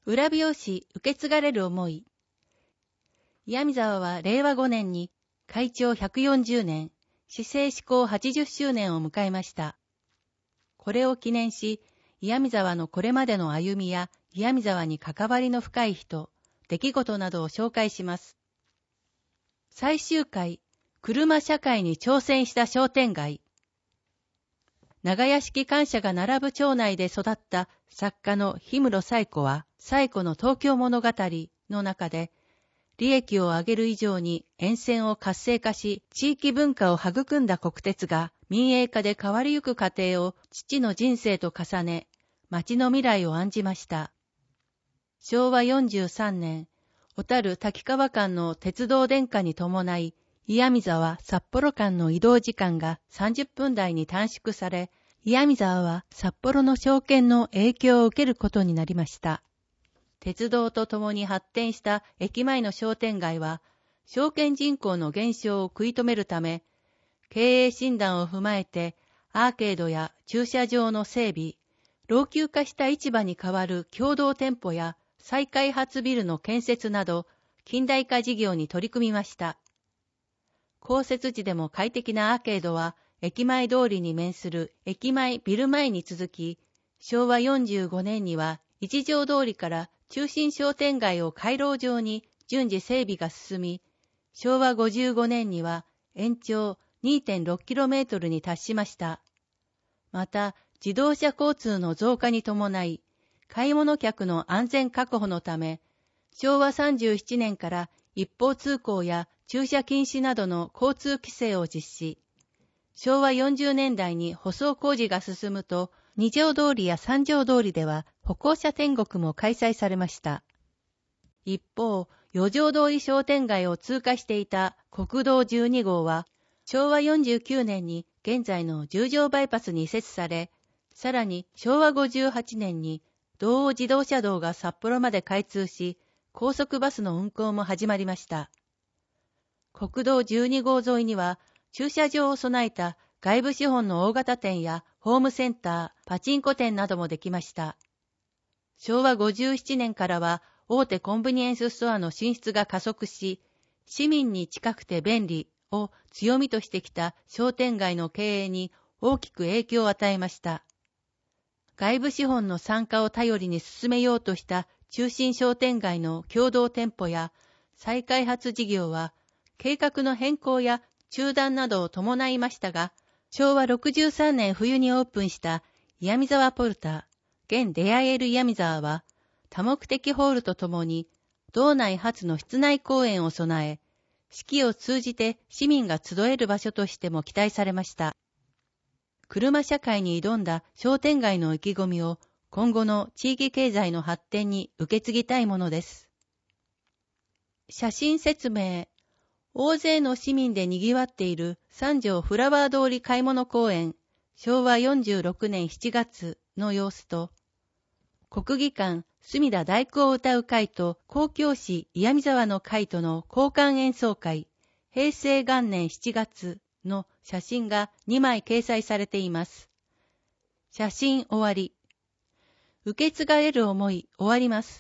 裏表紙受け継がれる思い。岩見沢は令和5年に開庁140年、市政施行80周年を迎えました。これを記念し、岩見沢のこれまでの歩みや岩見沢に関わりの深い人、出来事などを紹介します。最終回、車社会に挑戦した商店街。長屋敷官舎が並ぶ町内で育った作家の氷室冴子は、冴子の東京物語の中で、利益を上げる以上に沿線を活性化し、地域文化を育んだ国鉄が民営化で変わりゆく過程を父の人生と重ね、町の未来を案じました。昭和43年、小樽滝川間の鉄道電化に伴い、岩見沢札幌間の移動時間が30分台に短縮され、岩見沢は札幌の商圏の影響を受けることになりました。鉄道とともに発展した駅前の商店街は、商圏人口の減少を食い止めるため、経営診断を踏まえて、アーケードや駐車場の整備、老朽化した市場に代わる共同店舗や再開発ビルの建設など、近代化事業に取り組みました。降雪時でも快適なアーケードは、駅前通りに面する駅前ビル前に続き、昭和45年には一条通りから中心商店街を回廊状に順次整備が進み、昭和55年には延長 2.6km に達しました。また、自動車交通の増加に伴い、買い物客の安全確保のため、昭和37年から一方通行や駐車禁止などの交通規制を実施。昭和40年代に舗装工事が進むと、二条通りや三条通りでは歩行者天国も開催されました。一方、四条通り商店街を通過していた国道12号は、昭和49年に現在の十条バイパスに移設され、さらに昭和58年に道央自動車道が札幌まで開通し、高速バスの運行も始まりました。国道12号沿いには、駐車場を備えた外部資本の大型店やホームセンター、パチンコ店などもできました。昭和57年からは大手コンビニエンスストアの進出が加速し、市民に近くて便利を強みとしてきた商店街の経営に大きく影響を与えました。外部資本の参加を頼りに進めようとした中心商店街の共同店舗や再開発事業は計画の変更や中断などを伴いましたが、昭和63年冬にオープンした岩見沢ポルター、現出会える岩見沢は、多目的ホールとともに、道内初の室内公園を備え、四季を通じて市民が集える場所としても期待されました。車社会に挑んだ商店街の意気込みを、今後の地域経済の発展に受け継ぎたいものです。写真説明。大勢の市民で賑わっている三条フラワー通り買い物公園、昭和46年7月の様子と、国技館隅田大工を歌う会と交響詩岩見沢の会との交換演奏会、平成元年7月の写真が2枚掲載されています。写真終わり。受け継がれる思い終わります。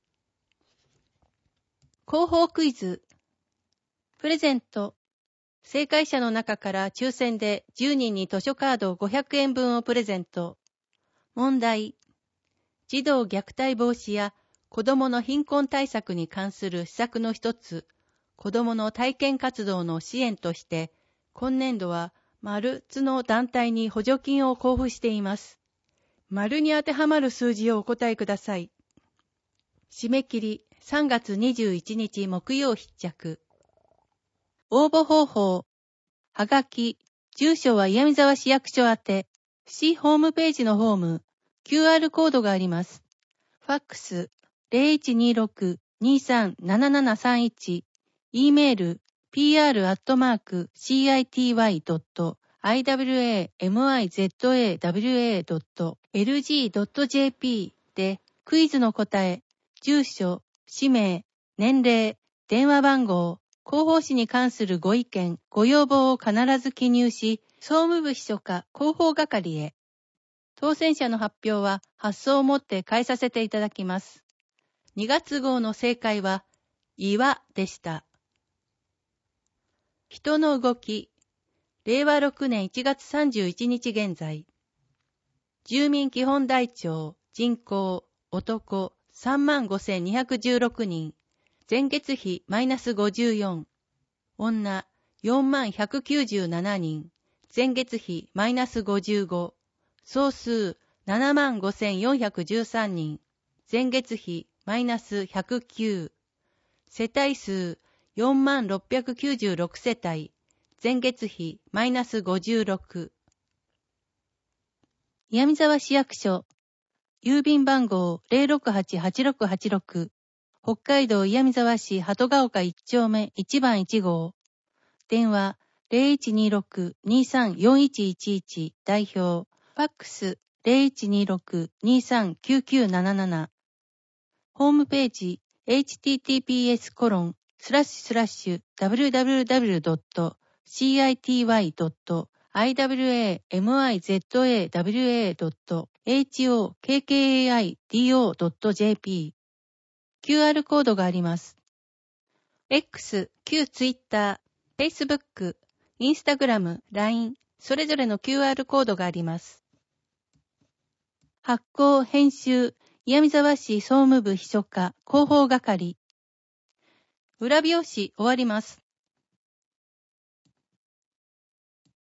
広報クイズ。プレゼント。正解者の中から抽選で10人に図書カード500円分をプレゼント。問題。児童虐待防止や子どもの貧困対策に関する施策の一つ、子どもの体験活動の支援として、今年度は丸つの団体に補助金を交付しています。丸に当てはまる数字をお答えください。締め切り3月21日木曜必着。応募方法。はがき。住所は岩見沢市役所宛て。市ホームページのホーム。QR コードがあります。ファックス。0126-237731。E メール。pr@city.iwamizawa.lg.jp でクイズの答え、住所、氏名、年齢、電話番号、広報誌に関するご意見、ご要望を必ず記入し、総務部秘書課広報係へ。当選者の発表は発送をもって返させていただきます。 2月号の正解は、岩でした。人の動き、令和6年1月31日現在。住民基本台帳、人口、男、35,216人。前月比マイナス54。女、4197人。前月比マイナス55。総数、75,413人。前月比マイナス109。世帯数、4696世帯。前月比マイナス56。岩見沢市役所、郵便番号 068-8686、北海道岩見沢市鳩ヶ丘1丁目1番1号。電話 0126-234111 代表。ファックス 0126-239977。ホームページ https://www.city.iwamizawa.hokkaido.jp。 QR コードがあります。X、旧 Twitter、Facebook、Instagram、LINE、それぞれの QR コードがあります。発行、編集、岩見沢市総務部秘書課広報係。裏表紙終わります。